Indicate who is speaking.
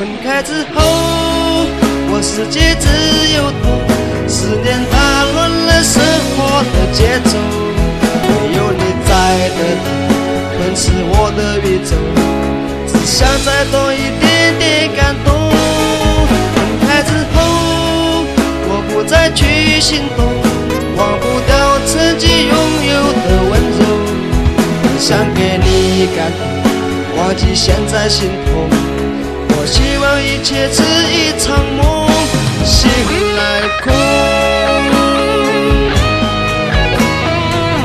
Speaker 1: 分开之后，我世界只有痛，思念打乱了生活的节奏。没有你在的痛，吞噬我的宇宙，只想再多一点点感动。分开之后，我不再去心动，忘不掉曾经拥有的温柔。很想给你感动，忘记现在心痛。我希望一切只一场梦，醒来哭。